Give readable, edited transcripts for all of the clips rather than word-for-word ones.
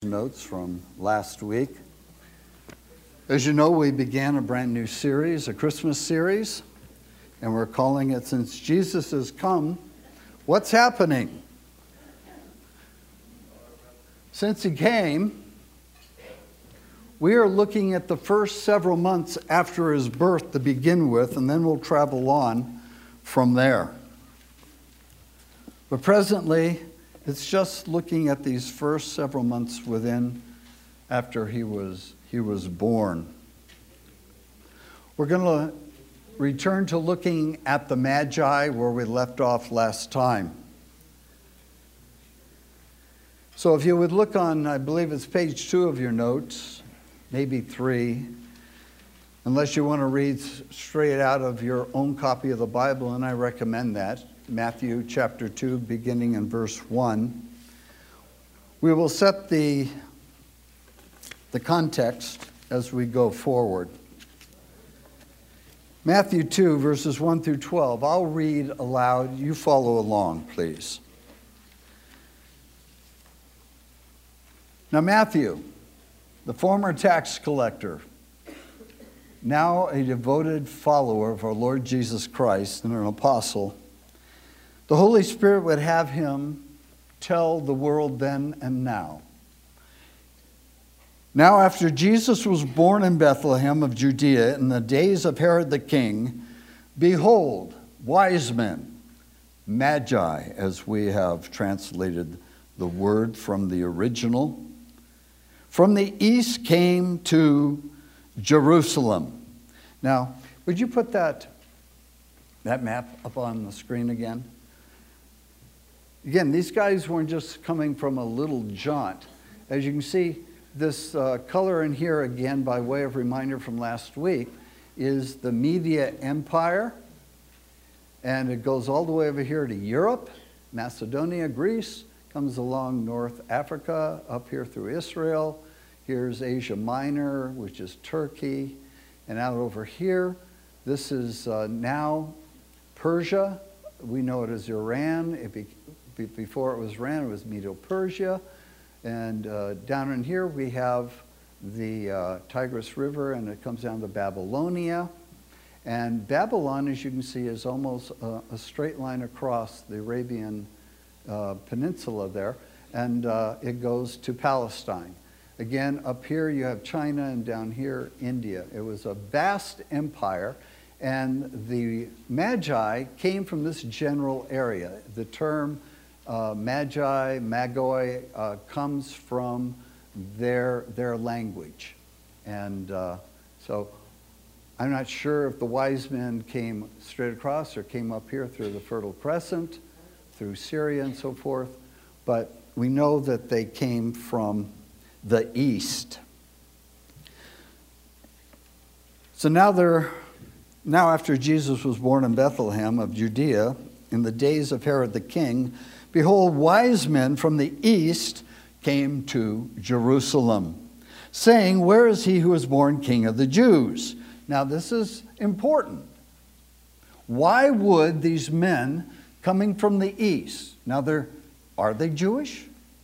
notes from last week. As you know, we began a brand new series, a Christmas series, and we're calling it Since Jesus Has Come, What's Happening? Since He came, we are looking at the first several months after His birth to begin with, and then we'll travel on from there. But presently, it's just looking at these first several months after he was born. We're going to return to looking at the Magi where we left off last time. So if you would look on, I believe it's page 2 of your notes, maybe 3, unless you want to read straight out of your own copy of the Bible, and I recommend that. Matthew chapter 2, beginning in verse 1. We will set the context as we go forward. Matthew 2, verses 1 through 12. I'll read aloud. You follow along, please. Now Matthew, the former tax collector, now a devoted follower of our Lord Jesus Christ and an apostle, the Holy Spirit would have him tell the world then and now. Now, after Jesus was born in Bethlehem of Judea in the days of Herod the king, behold, wise men, magi, as we have translated the word from the original, from the east came to Jerusalem. Now, would you put that map up on the screen again? Again, these guys weren't just coming from a little jaunt. As you can see, this color in here, again, by way of reminder from last week, is the Media Empire. And it goes all the way over here to Europe, Macedonia, Greece, comes along North Africa, up here through Israel. Here's Asia Minor, which is Turkey. And out over here, this is now Persia. We know it as Iran. Before it was Iran, it was Medo-Persia. And down in here we have the Tigris River, and it comes down to Babylonia. And Babylon, as you can see, is almost a straight line across the Arabian Peninsula there. And it goes to Palestine. Again, up here you have China, and down here, India. It was a vast empire. And the Magi came from this general area. The term Magi, Magoi, comes from their language. And so I'm not sure if the wise men came straight across or came up here through the Fertile Crescent, through Syria and so forth, but we know that they came from the east. So now after Jesus was born in Bethlehem of Judea, in the days of Herod the king, behold, wise men from the east came to Jerusalem, saying, where is he who was born King of the Jews? Now this is important. Why would these men coming from the east, now are they Jewish?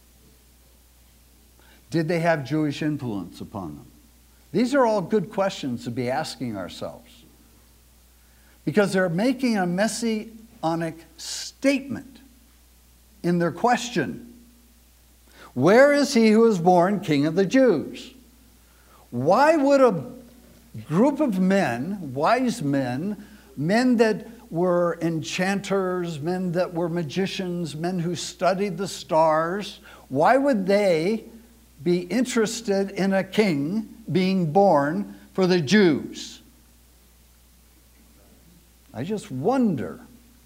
Did they have Jewish influence upon them? These are all good questions to be asking ourselves, because they're making a messianic statement in their question. Where is he who was born King of the Jews? Why would a group of men, wise men, men that were enchanters, men that were magicians, men who studied the stars, why would they be interested in a king being born for the Jews? I just wonder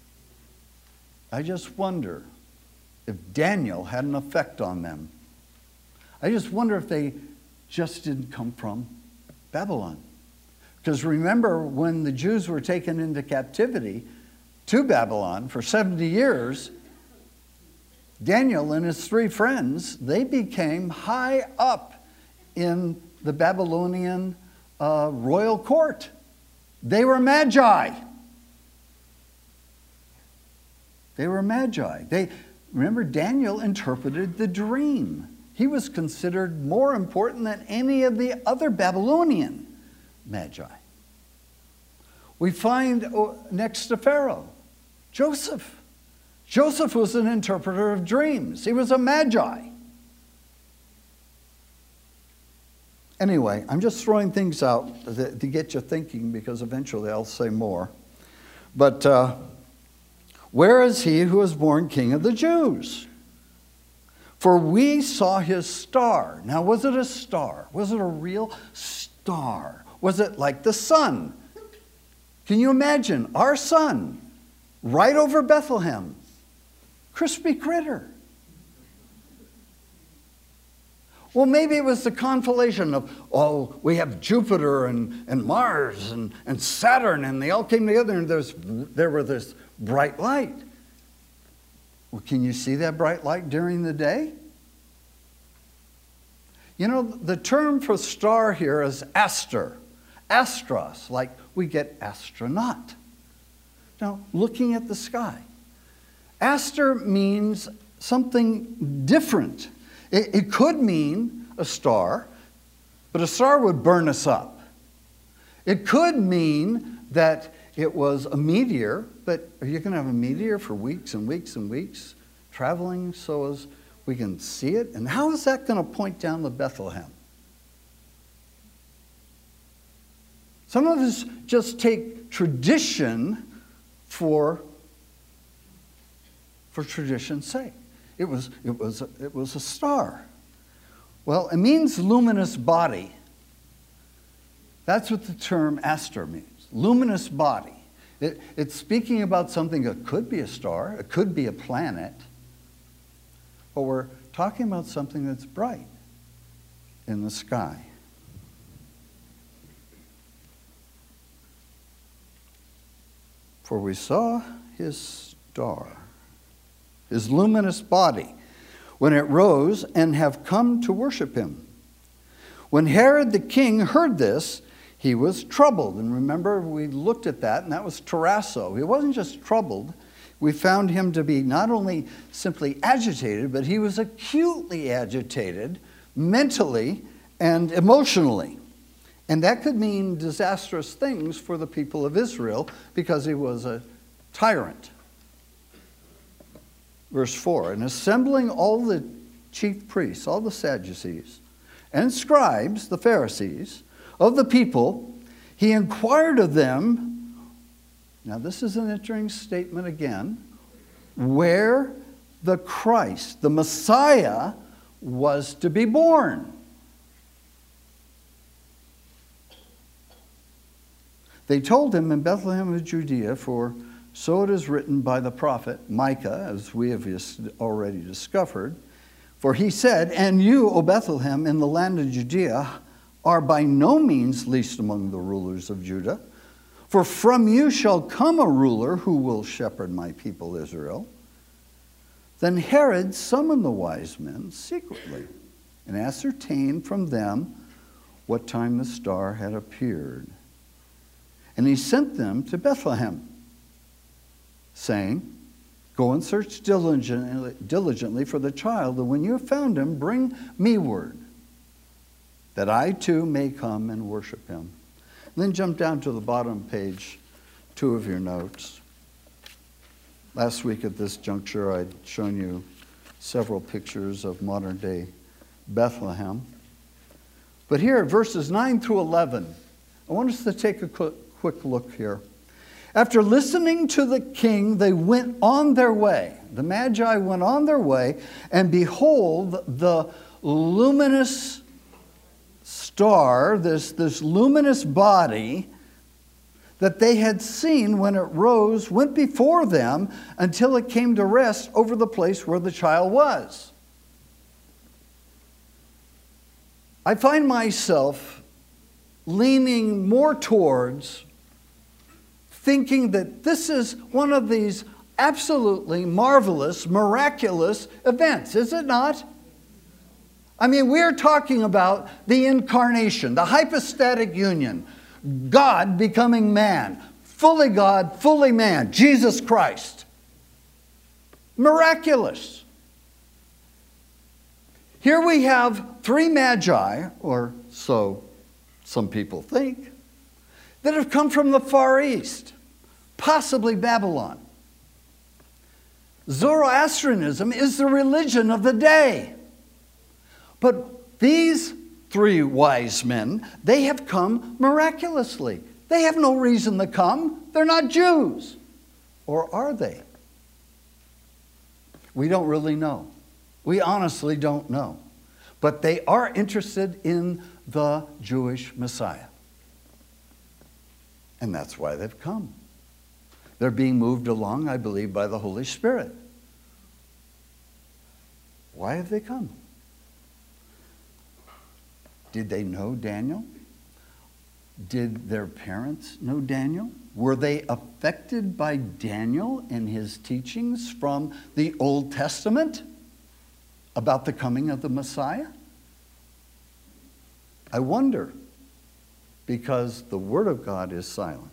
if Daniel had an effect on them. I just wonder if they just didn't come from Babylon. Because remember, when the Jews were taken into captivity to Babylon for 70 years, Daniel and his 3 friends, they became high up in the Babylonian royal court. They were magi. Remember, Daniel interpreted the dream. He was considered more important than any of the other Babylonian magi. We find next to Pharaoh, Joseph. Joseph was an interpreter of dreams. He was a magi. Anyway, I'm just throwing things out to get you thinking, because eventually I'll say more. But where is he who was born King of the Jews? For we saw his star. Now, was it a star? Was it a real star? Was it like the sun? Can you imagine our sun right over Bethlehem? Crispy critter. Well, maybe it was the conflation of, we have Jupiter and Mars and Saturn, and they all came together, and there were this bright light. Well, can you see that bright light during the day? You know, the term for star here is aster, astros, like we get astronaut. Now, looking at the sky. Aster means something different. It could mean a star, but a star would burn us up. It could mean that it was a meteor, but are you going to have a meteor for weeks and weeks and weeks, traveling so as we can see it? And how is that going to point down to Bethlehem? Some of us just take tradition for tradition's sake. It was a star. Well, it means luminous body. That's what the term aster means. Luminous body. It's speaking about something that could be a star, it could be a planet, but we're talking about something that's bright in the sky. For we saw his star, his luminous body, when it rose, and have come to worship him. When Herod the king heard this, he was troubled. And remember, we looked at that, and that was tarasso. He wasn't just troubled. We found him to be not only simply agitated, but he was acutely agitated, mentally and emotionally. And that could mean disastrous things for the people of Israel, because he was a tyrant. Verse 4, and assembling all the chief priests, all the Sadducees, and scribes, the Pharisees, of the people, he inquired of them, now this is an interesting statement again, where the Christ, the Messiah, was to be born. They told him, in Bethlehem of Judea, for so it is written by the prophet Micah, as we have already discovered. For he said, and you, O Bethlehem, in the land of Judea, are by no means least among the rulers of Judah. For from you shall come a ruler who will shepherd my people Israel. Then Herod summoned the wise men secretly and ascertained from them what time the star had appeared. And he sent them to Bethlehem, saying, go and search diligently for the child, and when you have found him, bring me word, that I too may come and worship him. And then jump down to the bottom page 2 of your notes. Last week at this juncture, I'd shown you several pictures of modern-day Bethlehem. But here, verses 9 through 11, I want us to take a quick look here. After listening to the king, they went on their way. The Magi went on their way, and behold, the luminous star, this luminous body that they had seen when it rose, went before them until it came to rest over the place where the child was. I find myself leaning more towards thinking that this is one of these absolutely marvelous, miraculous events, is it not? I mean, we're talking about the incarnation, the hypostatic union, God becoming man, fully God, fully man, Jesus Christ. Miraculous. Here we have 3 magi, or so some people think, that have come from the Far East, possibly Babylon. Zoroastrianism is the religion of the day. But these 3 wise men, they have come miraculously. They have no reason to come. They're not Jews. Or are they? We don't really know. We honestly don't know. But they are interested in the Jewish Messiah. And that's why they've come. They're being moved along, I believe, by the Holy Spirit. Why have they come? Did they know Daniel? Did their parents know Daniel? Were they affected by Daniel and his teachings from the Old Testament about the coming of the Messiah? I wonder, because the Word of God is silent.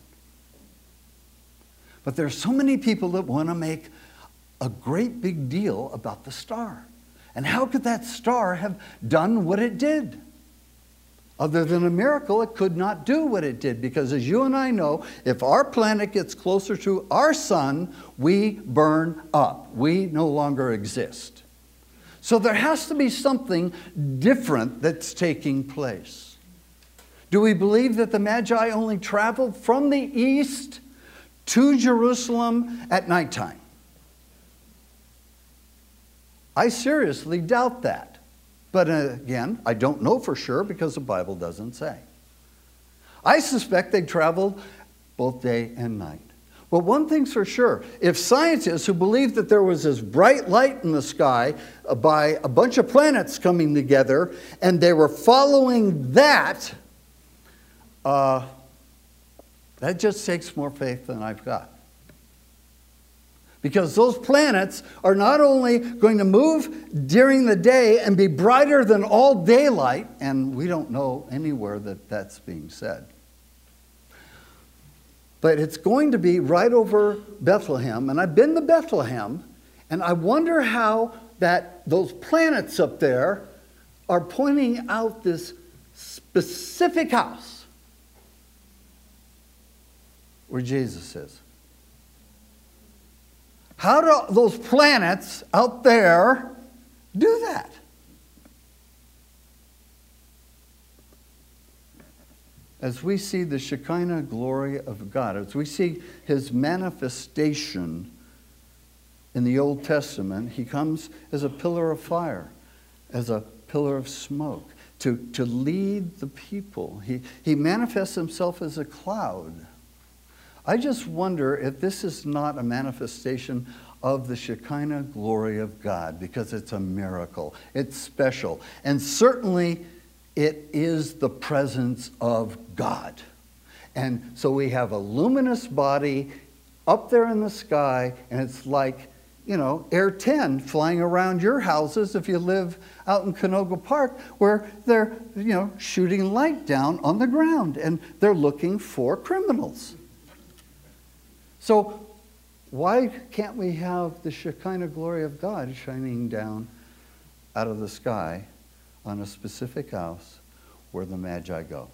But there are so many people that want to make a great big deal about the star. And how could that star have done what it did? Other than a miracle, it could not do what it did, because as you and I know, if our planet gets closer to our sun, we burn up. We no longer exist. So there has to be something different that's taking place. Do we believe that the Magi only traveled from the east to Jerusalem at nighttime? I seriously doubt that. But again, I don't know for sure because the Bible doesn't say. I suspect they traveled both day and night. But one thing's for sure, if scientists who believe that there was this bright light in the sky by a bunch of planets coming together, and they were following that, that just takes more faith than I've got. Because those planets are not only going to move during the day and be brighter than all daylight, and we don't know anywhere that that's being said, but it's going to be right over Bethlehem. And I've been to Bethlehem, and I wonder how those planets up there are pointing out this specific house where Jesus is. How do those planets out there do that? As we see the Shekinah glory of God, as we see his manifestation in the Old Testament, he comes as a pillar of fire, as a pillar of smoke, to lead the people. He manifests himself as a cloud. I just wonder if this is not a manifestation of the Shekinah glory of God, because it's a miracle. It's special. And certainly it is the presence of God. And so we have a luminous body up there in the sky, and it's like, Air 10 flying around your houses if you live out in Canoga Park, where they're, shooting light down on the ground, and they're looking for criminals. So why can't we have the Shekinah glory of God shining down out of the sky on a specific house where the Magi go?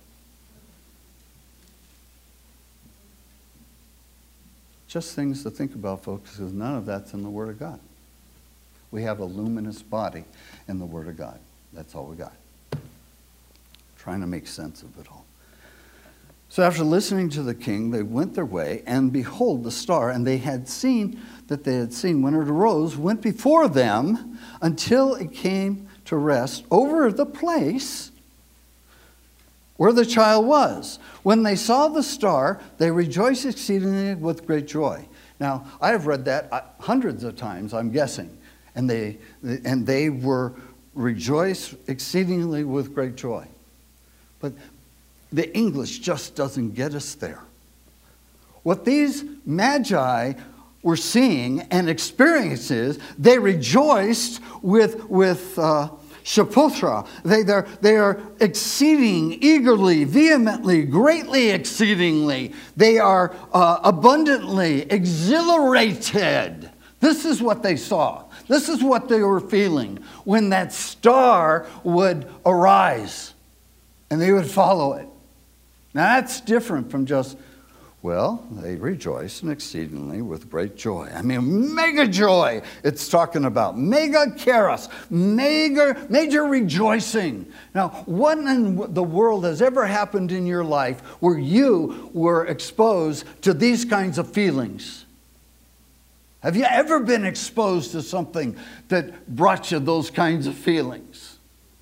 Just things to think about, folks, because none of that's in the Word of God. We have a luminous body in the Word of God. That's all we got. Trying to make sense of it all. So after listening to the king, they went their way, and behold, the star, and they had seen when it arose, went before them until it came to rest over the place where the child was. When they saw the star, they rejoiced exceedingly with great joy. Now, I have read that hundreds of times, I'm guessing, and they were rejoiced exceedingly with great joy. But the English just doesn't get us there. What these magi were seeing and experiencing, they rejoiced with Shapotra. They are exceeding, eagerly, vehemently, greatly exceedingly. They are abundantly exhilarated. This is what they saw. This is what they were feeling when that star would arise and they would follow it. Now that's different from just, well, they rejoice and exceedingly with great joy. I mean, mega joy it's talking about. Mega chaos, major rejoicing. Now, what in the world has ever happened in your life where you were exposed to these kinds of feelings? Have you ever been exposed to something that brought you those kinds of feelings?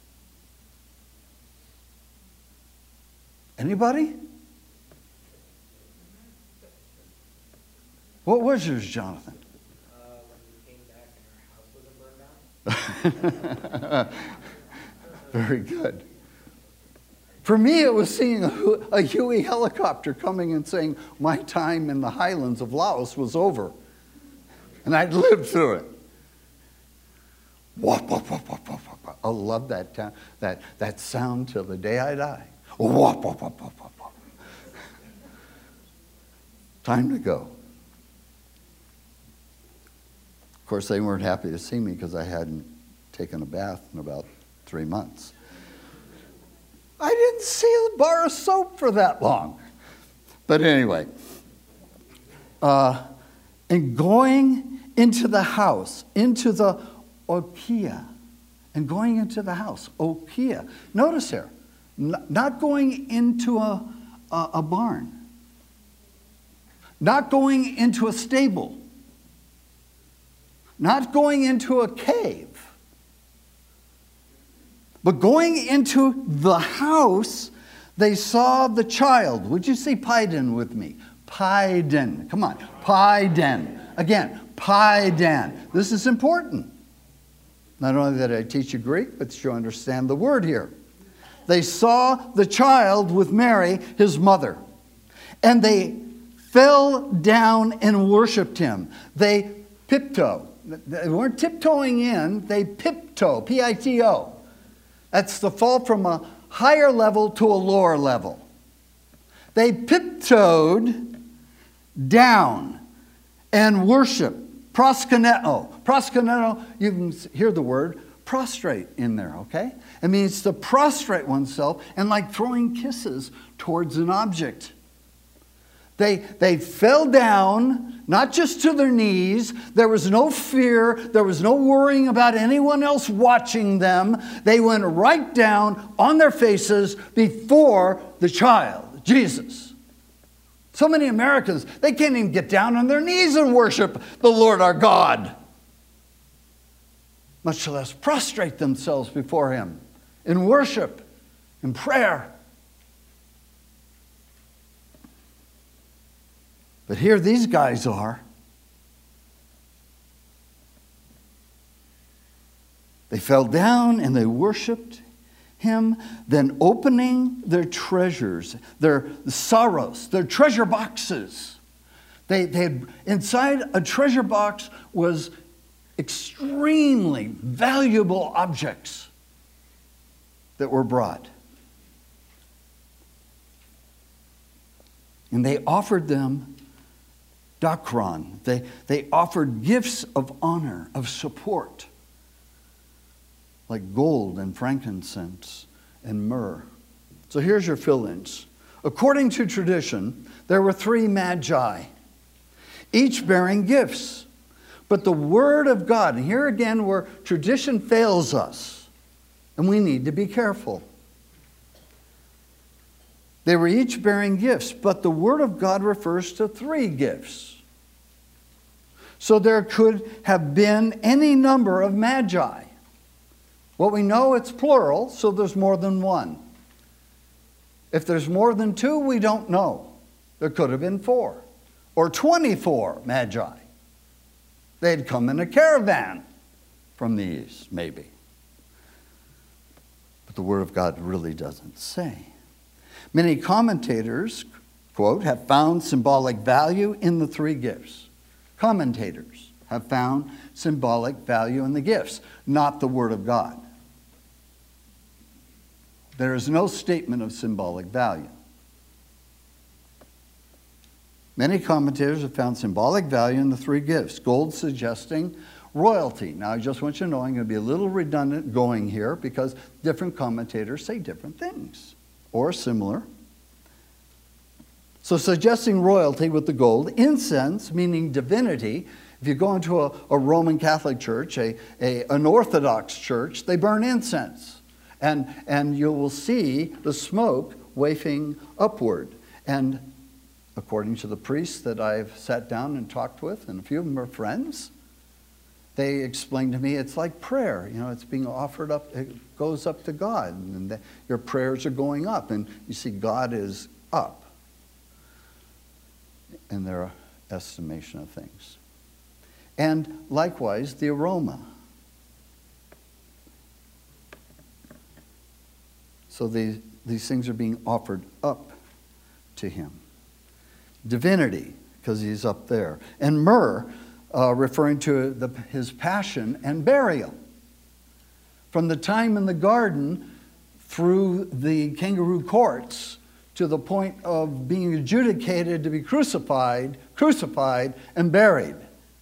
Anybody? What was yours, Jonathan? When we came back and our house wasn't burned down. Very good. For me, it was seeing a Huey helicopter coming and saying, my time in the highlands of Laos was over. And I'd lived through it. Wop, wop, wop, wop, wop, wop. I'll love that sound till the day I die. Wop, wop, wop, wop, wop, wop. Time to go. Of course, they weren't happy to see me because I hadn't taken a bath in about 3 months. I didn't see a bar of soap for that long. But anyway, and going into the house, into the oikia, and going into the house, oikia. Notice here, not going into a barn, not going into a stable, not going into a cave, but going into the house. They saw the child. Would you say Paiden with me? Paiden. Come on. Paiden. Again, Paiden. This is important. Not only that I teach you Greek, but you understand the word here. They saw the child with Mary, his mother, and they fell down and worshiped him. They pipto. They weren't tiptoeing in, they pipto, P-I-T-O. That's the fall from a higher level to a lower level. They tiptoed down and worshiped. Proskuneo. Proskuneo, you can hear the word prostrate in there, okay? It means to prostrate oneself and like throwing kisses towards an object. They fell down, not just to their knees. There was no fear. There was no worrying about anyone else watching them. They went right down on their faces before the child, Jesus. So many Americans, they can't even get down on their knees and worship the Lord our God, much less prostrate themselves before him in worship, in prayer. But here these guys are. They fell down and they worshiped him, then opening their treasures, their sorrows, their treasure boxes. They had, inside a treasure box was extremely valuable objects that were brought. And they offered them Dakron. They offered gifts of honor, of support, like gold and frankincense and myrrh. So here's your fill-ins. According to tradition, there were 3 magi, each bearing gifts. But the Word of God, and here again where tradition fails us, and we need to be careful. They were each bearing gifts, but the Word of God refers to 3 gifts. So there could have been any number of magi. What we know, it's plural, so there's more than one. If there's more than 2, we don't know. There could have been 4 or 24 magi. They'd come in a caravan from the east, maybe. But the Word of God really doesn't say. Many commentators, quote, have found symbolic value in the 3 gifts. Commentators have found symbolic value in the gifts, not the Word of God. There is no statement of symbolic value. Many commentators have found symbolic value in the 3 gifts. Gold suggesting royalty. Now, I just want you to know I'm going to be a little redundant going here because different commentators say different things or similar. So suggesting royalty with the gold, incense, meaning divinity. If you go into a Roman Catholic church, an Orthodox church, they burn incense. And you will see the smoke wafting upward. And according to the priests that I've sat down and talked with, and a few of them are friends, they explained to me it's like prayer. You know, it's being offered up, it goes up to God. And your prayers are going up. And you see, God is up in their estimation of things. And likewise, the aroma. So these things are being offered up to him. Divinity, because he's up there. And myrrh, referring to his passion and burial. From the time in the garden through the kangaroo courts to the point of being adjudicated to be crucified, and buried.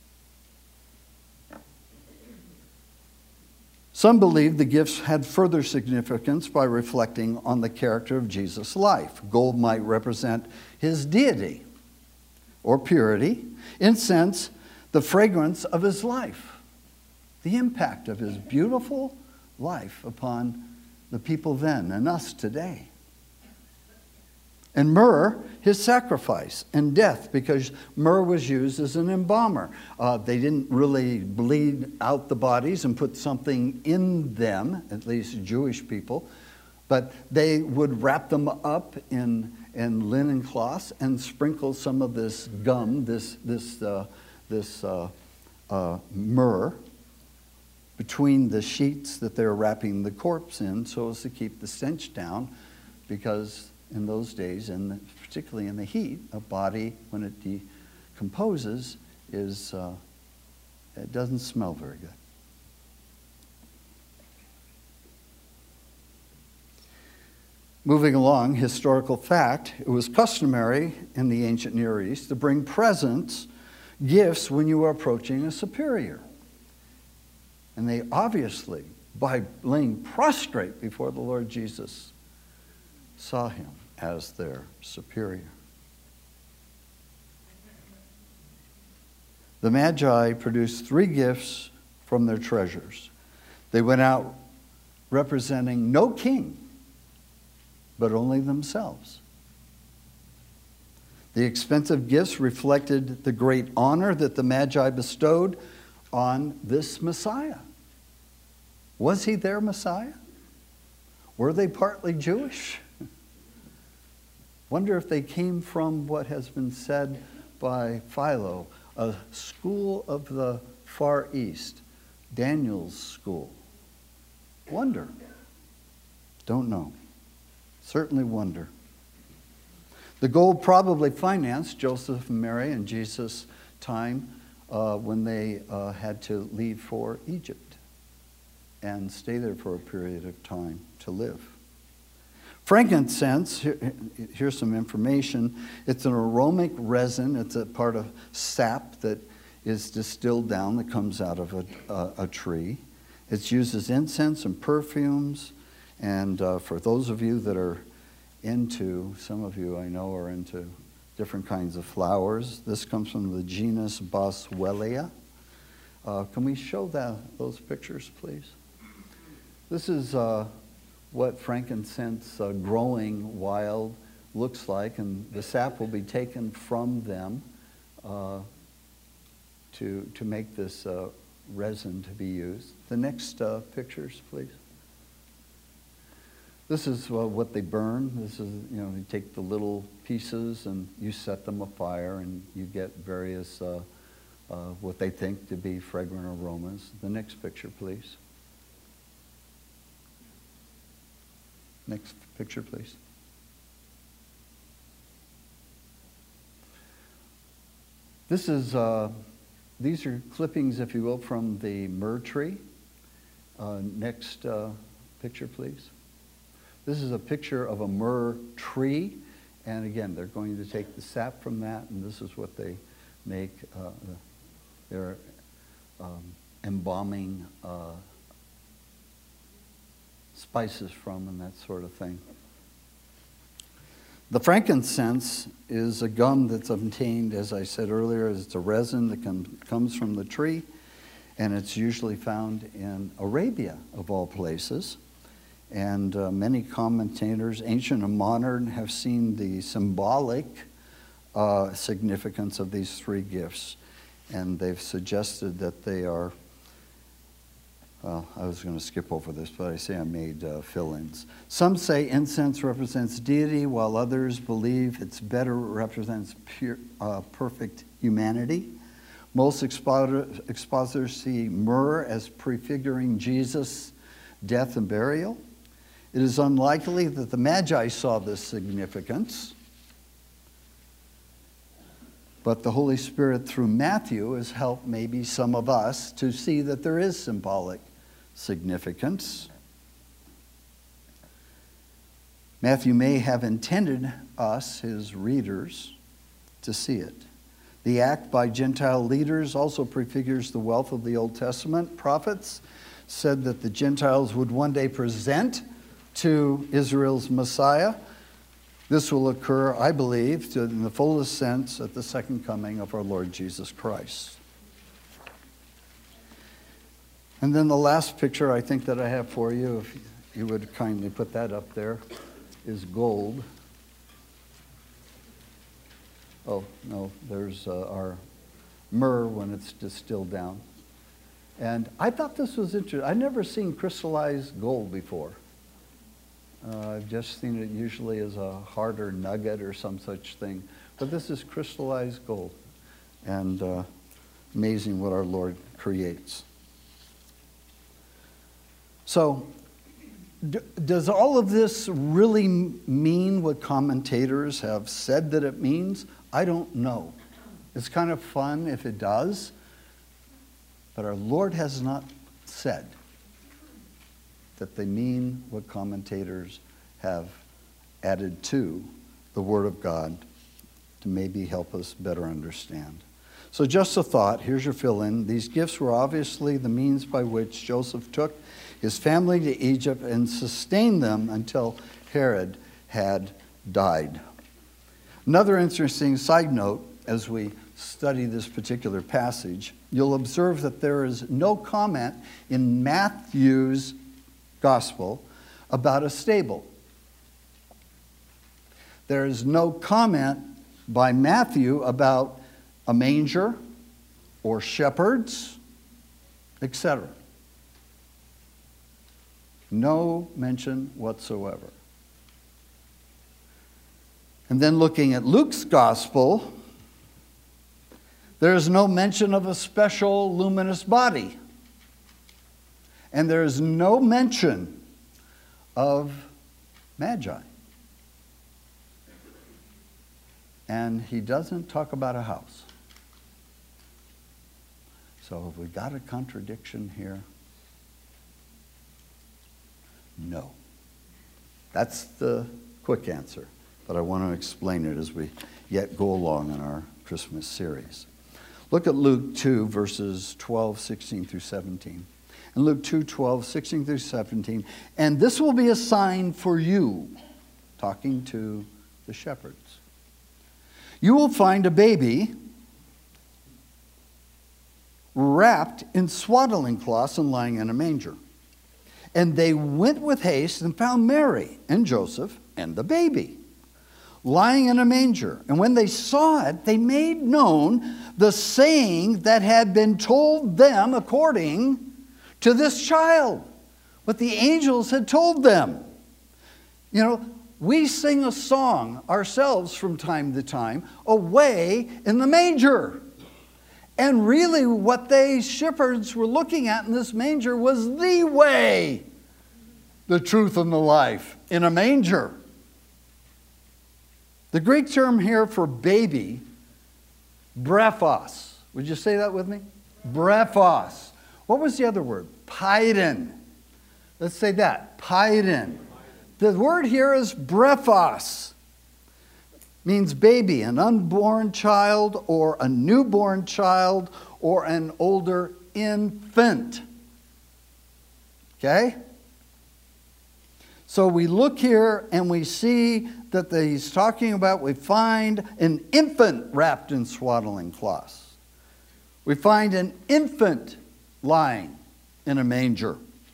Some believe the gifts had further significance by reflecting on the character of Jesus' life. Gold might represent his deity or purity. Incense, the fragrance of his life, the impact of his beautiful life upon the people then and us today. And myrrh, his sacrifice and death, because myrrh was used as an embalmer. They didn't really bleed out the bodies and put something in them, at least Jewish people, but they would wrap them up in linen cloths and sprinkle some of this gum, this myrrh, between the sheets that they were wrapping the corpse in, so as to keep the stench down, because in those days, and particularly in the heat, a body, when it decomposes, it doesn't smell very good. Moving along, historical fact, it was customary in the ancient Near East to bring presents, gifts, when you were approaching a superior. And they obviously, by laying prostrate before the Lord Jesus, saw him as their superior. The Magi produced 3 gifts from their treasures. They went out representing no king, but only themselves. The expensive gifts reflected the great honor that the Magi bestowed on this Messiah. Was he their Messiah? Were they partly Jewish? Wonder if they came from what has been said by Philo, a school of the Far East, Daniel's school. Wonder. Don't know. Certainly wonder. The gold probably financed Joseph and Mary in Jesus' time when they had to leave for Egypt and stay there for a period of time to live. Frankincense, here's some information. It's an aromatic resin. It's a part of sap that is distilled down that comes out of a tree. It's used as incense and perfumes. And for those of you that are into, some of you I know are into different kinds of flowers. This comes from the genus Boswellia. Can we show those pictures, please? This is what frankincense growing wild looks like, and the sap will be taken from them to make this resin to be used. The next pictures, please. This is what they burn. This is, you take the little pieces and you set them afire, and you get various what they think to be fragrant aromas. The next picture, please. Next picture, please. This is, these are clippings, if you will, from the myrrh tree. Next picture, please. This is a picture of a myrrh tree. And again, they're going to take the sap from that, and this is what they make their embalming spices from and that sort of thing. The frankincense is a gum that's obtained, as I said earlier, it's a resin that comes from the tree, and it's usually found in Arabia, of all places. And many commentators, ancient and modern, have seen the symbolic significance of these three gifts, and they've suggested that they are, well, I was going to skip over this, but I say I made fill-ins. Some say incense represents deity, while others believe it's better represents pure, perfect humanity. Most expositors see myrrh as prefiguring Jesus' death and burial. It is unlikely that the Magi saw this significance, but the Holy Spirit through Matthew has helped maybe some of us to see that there is symbolic significance. Matthew may have intended us, his readers, to see it. The act by Gentile leaders also prefigures the wealth of the Old Testament. Prophets said that the Gentiles would one day present to Israel's Messiah. This will occur, I believe, in the fullest sense at the second coming of our Lord Jesus Christ. And then the last picture I think that I have for you, if you would kindly put that up there, is gold. Oh, no, there's our myrrh when it's distilled down. And I thought this was interesting. I've never seen crystallized gold before. I've just seen it usually as a harder nugget or some such thing. But this is crystallized gold. And amazing what our Lord creates. So, does all of this really mean what commentators have said that it means? I don't know. It's kind of fun if it does. But our Lord has not said that they mean what commentators have added to the Word of God to maybe help us better understand. So just a thought, here's your fill-in. These gifts were obviously the means by which Joseph took his family to Egypt and sustained them until Herod had died. Another interesting side note, as we study this particular passage, you'll observe that there is no comment in Matthew's gospel about a stable. There is no comment by Matthew about a manger or shepherds, etc. No mention whatsoever. And then looking at Luke's gospel, there is no mention of a special luminous body. And there is no mention of Magi. And he doesn't talk about a house. So have we got a contradiction here? No. That's the quick answer. But I want to explain it as we yet go along in our Christmas series. Look at Luke 2, verses 12, 16 through 17. In Luke 2, 12, 16 through 17. And this will be a sign for you, talking to the shepherds. You will find a baby wrapped in swaddling cloths and lying in a manger. And they went with haste and found Mary and Joseph and the baby lying in a manger. And when they saw it, they made known the saying that had been told them according to this child, what the angels had told them. You know, we sing a song ourselves from time to time, away in the manger. And really what they shepherds were looking at in this manger was the way, the truth, and the life in a manger. The Greek term here for baby, brephos. Would you say that with me? Brephos. What was the other word? Paiden. Let's say that. Paiden. The word here is brephos. Means baby, an unborn child or a newborn child or an older infant. Okay? So we look here and we see that he's talking about, we find an infant wrapped in swaddling cloths. We find an infant lying in a manger.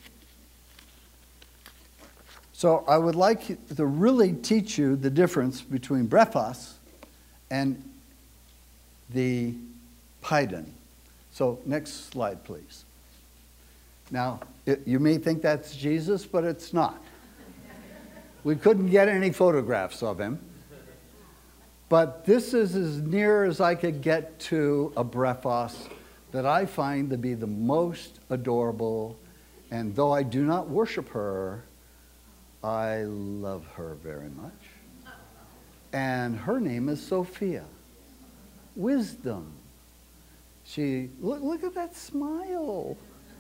So I would like to really teach you the difference between brephos and the paidein. So next slide, please. Now, you may think that's Jesus, but it's not. We couldn't get any photographs of him. But this is as near as I could get to a brephos that I find to be the most adorable. And though I do not worship her, I love her very much. And her name is Sophia. Wisdom. Look at that smile.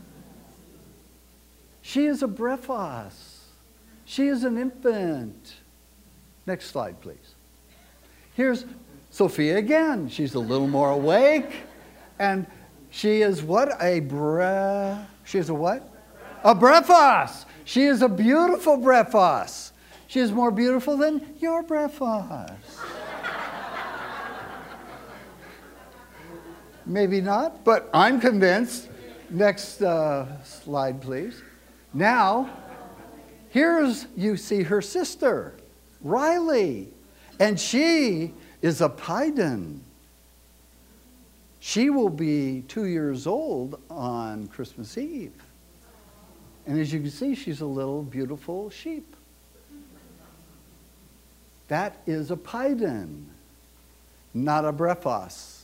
She is a brephos. She is an infant. Next slide, please. Here's Sophia again. She's a little more awake. And she is what? She is a what? A brephos. She is a beautiful brephos. She is more beautiful than your brephos. Maybe not, but I'm convinced. Next slide, please. Now, you see her sister, Riley, and she is a paidein. She will be 2 years old on Christmas Eve. And as you can see, she's a little beautiful sheep. That is a paidein, not a brephos.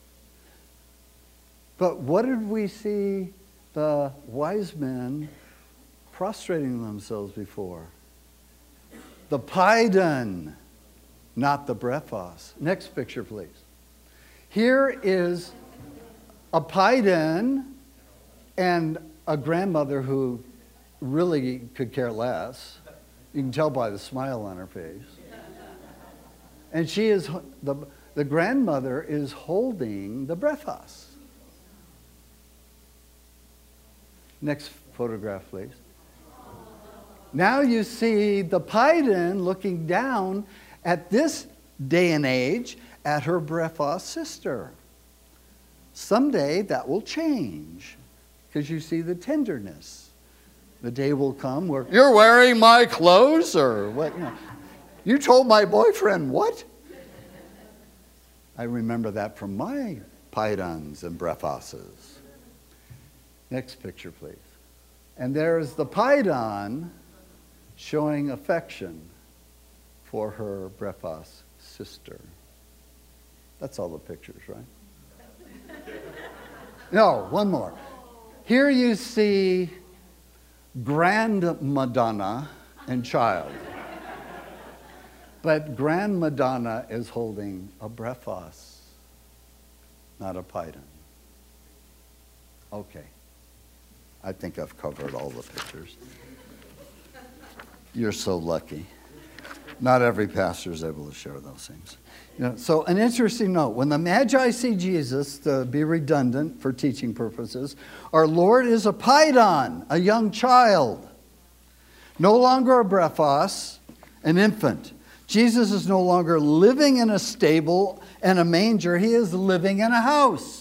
But what did we see the wise men prostrating themselves before? The paidein, not the brephos. Next picture, please. Here is a paidein and a grandmother who really could care less. You can tell by the smile on her face. And she is, the grandmother is holding the brephos. Next photograph, please. Now you see the paidein looking down at this day and age at her brephos sister. Someday that will change because you see the tenderness. The day will come where you're wearing my clothes or what? You told my boyfriend what? I remember that from my paideins and brephoses. Next picture, please. And there's the paidein showing affection for her brephos sister. That's all the pictures, right? No, one more. Here you see Grand Madonna and child. But Grand Madonna is holding a brephos, not a paidein. Okay. I think I've covered all the pictures. You're so lucky. Not every pastor is able to share those things. So an interesting note, when the Magi see Jesus, to be redundant for teaching purposes, our Lord is a paidein, a young child. No longer a brephos, an infant. Jesus is no longer living in a stable and a manger. He is living in a house.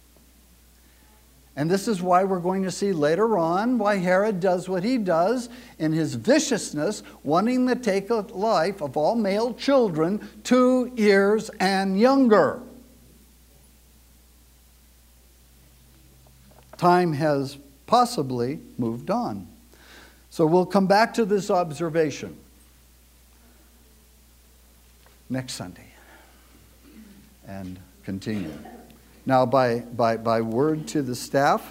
And this is why we're going to see later on why Herod does what he does in his viciousness, wanting to take a life of all male children 2 years and younger. Time has possibly moved on. So we'll come back to this observation next Sunday and continue. Now, by word to the staff,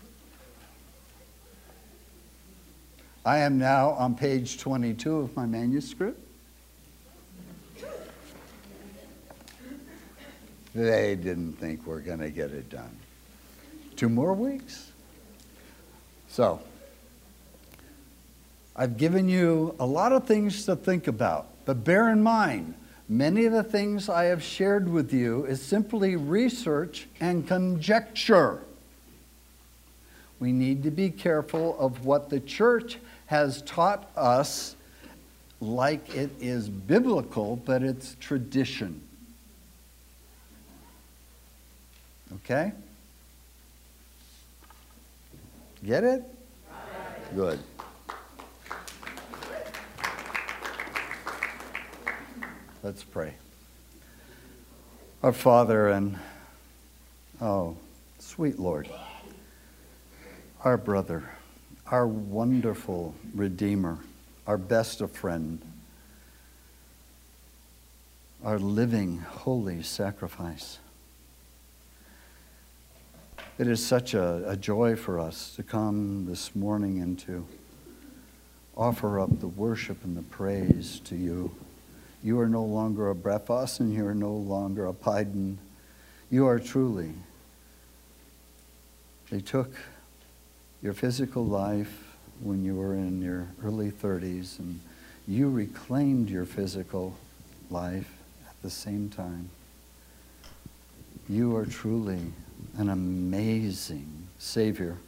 I am now on page 22 of my manuscript. They didn't think we're going to get it done. 2 more weeks. So, I've given you a lot of things to think about, but bear in mind, many of the things I have shared with you is simply research and conjecture. We need to be careful of what the church has taught us like it is biblical, but it's tradition. Okay? Get it? Good. Let's pray. Our Father and, oh, sweet Lord, our brother, our wonderful Redeemer, our best of friend, our living, holy sacrifice. It is such a joy for us to come this morning and to offer up the worship and the praise to you. You are no longer a Brephos and you are no longer a Poseidon. You are truly. They took your physical life when you were in your early 30s, and you reclaimed your physical life at the same time. You are truly an amazing Savior.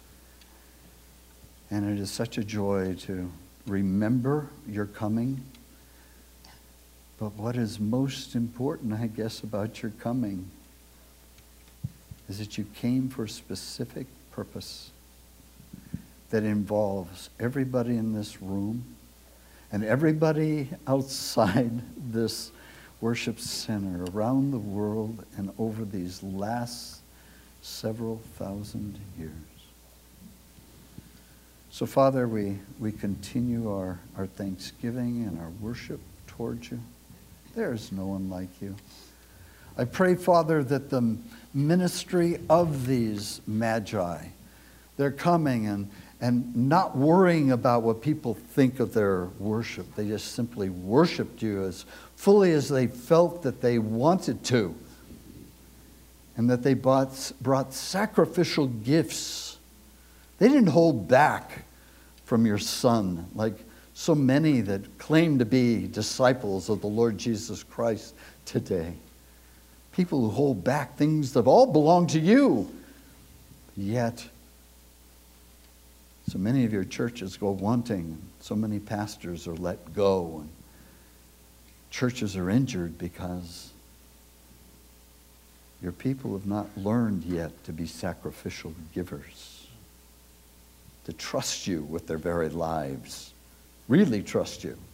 And it is such a joy to remember your coming. But what is most important, I guess, about your coming is that you came for a specific purpose that involves everybody in this room and everybody outside this worship center around the world and over these last several thousand years. So, Father, we continue our thanksgiving and our worship towards you. There is no one like you. I pray, Father, that the ministry of these magi, they're coming and not worrying about what people think of their worship. They just simply worshiped you as fully as they felt that they wanted to. And that they brought sacrificial gifts. They didn't hold back from your Son like so many that claim to be disciples of the Lord Jesus Christ today. People who hold back things that all belong to you. Yet, so many of your churches go wanting. So many pastors are let go. And churches are injured because your people have not learned yet to be sacrificial givers. To trust you with their very lives. Really trust you.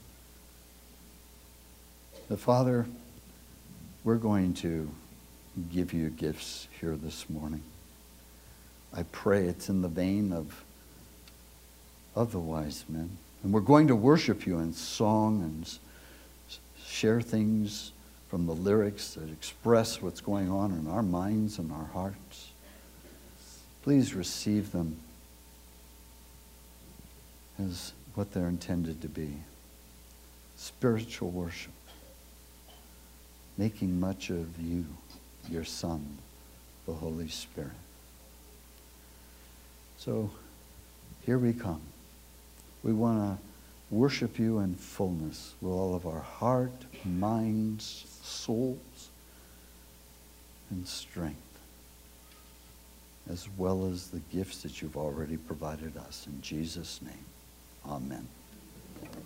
But Father, we're going to give you gifts here this morning. I pray it's in the vein of the wise men. And we're going to worship you in song and share things from the lyrics that express what's going on in our minds and our hearts. Please receive them as what they're intended to be. Spiritual worship. Making much of you, your Son, the Holy Spirit. So, here we come. We want to worship you in fullness with all of our heart, minds, souls, and strength, as well as the gifts that you've already provided us. In Jesus' name, amen.